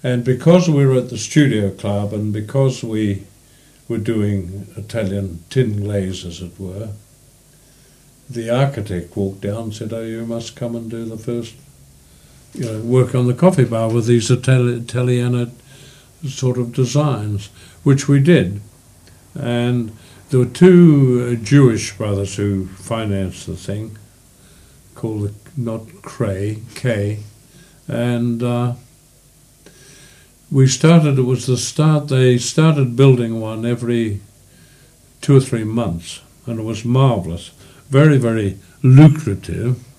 And because we were at the Studio Club and because we were doing Italian tin glaze, as it were, the architect walked down and said, "Oh, you must come and do the first, work on the coffee bar with these Italiana sort of designs," which we did. And there were two Jewish brothers who financed the thing, called not Cray, K, and we started. It was the start. They started building one every 2 or 3 months, and it was marvelous, very, very lucrative.